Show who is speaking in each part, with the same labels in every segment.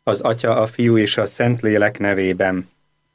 Speaker 1: Az Atya, a Fiú és a Szentlélek nevében.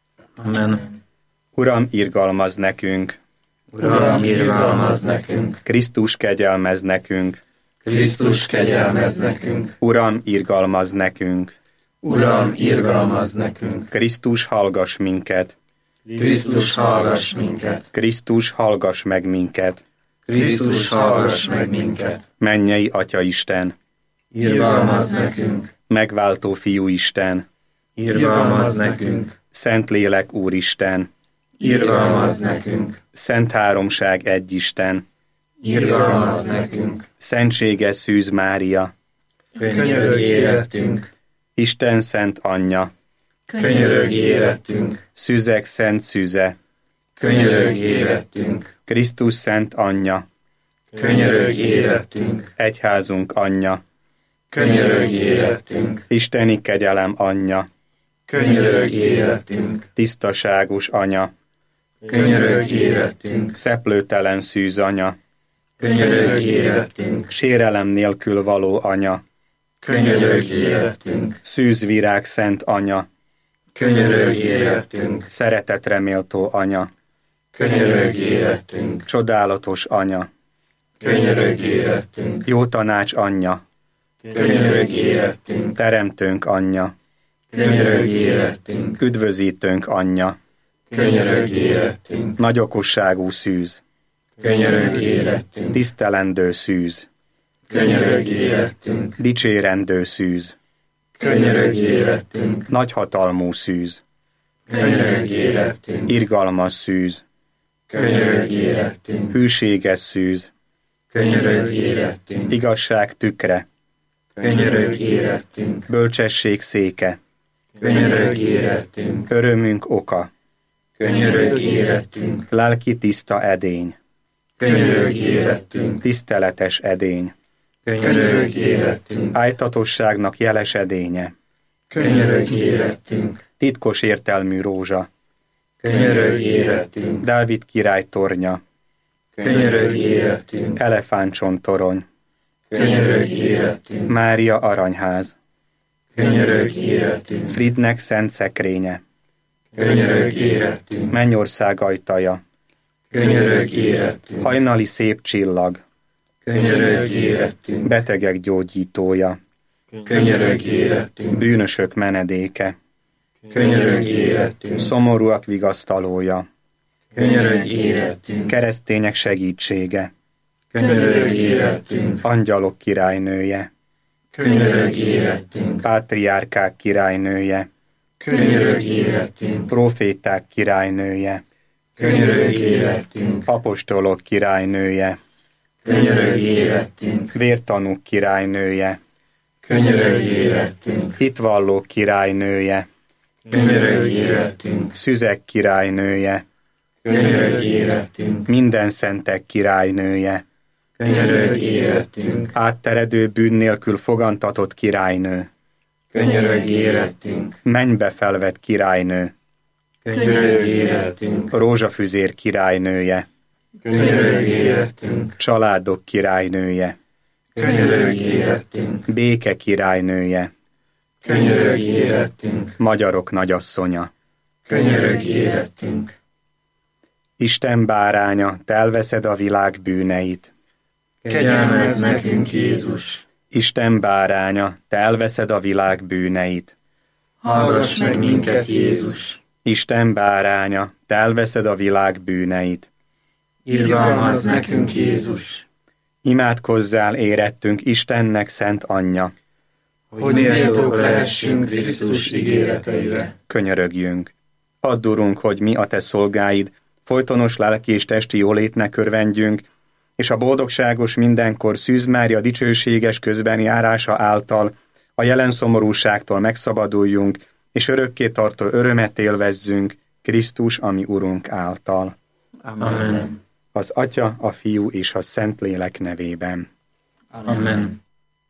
Speaker 2: Amen.
Speaker 1: Uram, irgalmazz nekünk!
Speaker 2: Uram, irgalmazz nekünk!
Speaker 1: Krisztus, kegyelmezz nekünk!
Speaker 2: Krisztus, kegyelmezz nekünk!
Speaker 1: Uram, irgalmazz nekünk!
Speaker 2: Uram, irgalmazz nekünk!
Speaker 1: Krisztus, hallgass minket!
Speaker 2: Krisztus, hallgass minket!
Speaker 1: Krisztus, hallgass meg minket!
Speaker 2: Krisztus, hallgass meg minket!
Speaker 1: Mennyei Atya Isten!
Speaker 2: Irgalmazz nekünk!
Speaker 1: Megváltó Fiú Isten!
Speaker 2: Irgalmazz nekünk!
Speaker 1: Szentlélek Úristen!
Speaker 2: Irgalmazz nekünk!
Speaker 1: Szent Háromság egy Isten!
Speaker 2: Irgalmazz nekünk!
Speaker 1: Szentséges Szűz Mária!
Speaker 2: Könyörögj érettünk!
Speaker 1: Isten Szent Anyja!
Speaker 2: Könyörögj érettünk!
Speaker 1: Szüzek Szent Szüze!
Speaker 2: Könyörögj érettünk!
Speaker 1: Krisztus Szent Anyja!
Speaker 2: Könyörögj érettünk!
Speaker 1: Egyházunk Anyja!
Speaker 2: Könyörögj érettünk!
Speaker 1: Isteni kegyelem Anyja!
Speaker 2: Könyörögj érettünk!
Speaker 1: Tisztaságos Anya!
Speaker 2: Könyörögj érettünk!
Speaker 1: Szeplőtelen Szűz Anya!
Speaker 2: Könyörögj érettünk!
Speaker 1: Sérelem nélkül való Anya!
Speaker 2: Könyörögj érettünk!
Speaker 1: Szűz Virág Szent Anya!
Speaker 2: Könyörögj érettünk!
Speaker 1: Szeretetre méltó Anya!
Speaker 2: Könyörögj érettünk!
Speaker 1: Csodálatos Anya!
Speaker 2: Könyörögj érettünk!
Speaker 1: Jó tanács Anyja!
Speaker 2: Könyörögj érettünk!
Speaker 1: Teremtőnk Anyja!
Speaker 2: Könyörögj érettünk!
Speaker 1: Üdvözítőnk Anyja!
Speaker 2: Könyörögj érettünk!
Speaker 1: Nagy okosságú Szűz!
Speaker 2: Könyörögj érettünk!
Speaker 1: Tisztelendő Szűz!
Speaker 2: Könyörögj érettünk!
Speaker 1: Dicsérendő Szűz!
Speaker 2: Könyörögj érettünk!
Speaker 1: Nagyhatalmú Szűz!
Speaker 2: Könyörögj érettünk!
Speaker 1: Irgalmas Szűz!
Speaker 2: Könyörögj érettünk!
Speaker 1: Hűséges Szűz!
Speaker 2: Könyörögj érettünk!
Speaker 1: Igazság tükre!
Speaker 2: Könyörögj érettünk!
Speaker 1: Bölcsesség széke!
Speaker 2: Könyörögj érettünk!
Speaker 1: Örömünk oka!
Speaker 2: Könyörögj érettünk!
Speaker 1: Lelki tiszta edény!
Speaker 2: Könyörögj érettünk!
Speaker 1: Tiszteletes edény!
Speaker 2: Könyörögj érettünk!
Speaker 1: Ájtatosságnak jeles edénye!
Speaker 2: Könyörögj érettünk!
Speaker 1: Titkos értelmű rózsa!
Speaker 2: Könyörögj érettünk!
Speaker 1: Dávid király tornya!
Speaker 2: Könyörögj érettünk!
Speaker 1: Elefántcsontorony!
Speaker 2: Könyörögj érettünk!
Speaker 1: Mária aranyház!
Speaker 2: Könyörögj érettünk!
Speaker 1: Fridnek szent szekrénye!
Speaker 2: Könyörögj érettünk!
Speaker 1: Mennyország ajtaja!
Speaker 2: Könyörögj érettünk!
Speaker 1: Hajnali szép csillag!
Speaker 2: Könyörögj érettünk!
Speaker 1: Betegek gyógyítója!
Speaker 2: Könyörögj érettünk!
Speaker 1: Bűnösök menedéke!
Speaker 2: Könyörögj érettünk!
Speaker 1: Szomorúak vigasztalója!
Speaker 2: Könyörögj érettünk!
Speaker 1: Keresztények segítsége!
Speaker 2: Könyörögj érettünk!
Speaker 1: Angyalok királynője!
Speaker 2: Könyörögj érettünk!
Speaker 1: Pátriárkák királynője!
Speaker 2: Könyörögj érettünk!
Speaker 1: Proféták királynője!
Speaker 2: Könyörögj érettünk!
Speaker 1: Apostolok királynője!
Speaker 2: Könyörögj érettünk!
Speaker 1: Vértanúk királynője!
Speaker 2: Könyörögj érettünk!
Speaker 1: Hitvallók királynője!
Speaker 2: Könyörögj érettünk!
Speaker 1: Szüzek királynője!
Speaker 2: Könyörögj érettünk!
Speaker 1: Minden szentek királynője!
Speaker 2: Könyörögj érettünk!
Speaker 1: Átteredő bűn nélkül fogantatott királynő!
Speaker 2: Könyörögj érettünk!
Speaker 1: Mennybe felvett királynő!
Speaker 2: Könyörögj érettünk!
Speaker 1: Rózsafüzér királynője!
Speaker 2: Könyörögj érettünk!
Speaker 1: Családok királynője!
Speaker 2: Könyörögj érettünk!
Speaker 1: Béke királynője!
Speaker 2: Könyörögj érettünk!
Speaker 1: Magyarok nagyasszonya!
Speaker 2: Könyörögj érettünk!
Speaker 1: Isten báránya, te elveszed a világ bűneit!
Speaker 2: Kegyelmezz nekünk, Jézus!
Speaker 1: Isten báránya, te elveszed a világ bűneit!
Speaker 2: Hallgass meg minket, Jézus!
Speaker 1: Isten báránya, te elveszed a világ bűneit!
Speaker 2: Irgalmazz nekünk, Jézus!
Speaker 1: Imádkozzál érettünk Istennek szent anyja!
Speaker 2: Hogy méltók lehessünk Krisztus ígéreteire.
Speaker 1: Könyörögjünk! Add, Urunk, hogy mi a te szolgáid, folytonos lelki és testi jólétnek örvendjünk, és a boldogságos mindenkor Szűz Mária dicsőséges közbenjárása által a jelen szomorúságtól megszabaduljunk, és örökké tartó örömet élvezzünk Krisztus, ami Urunk által.
Speaker 2: Amen.
Speaker 1: Az Atya, a Fiú és a Szentlélek nevében.
Speaker 2: Amen.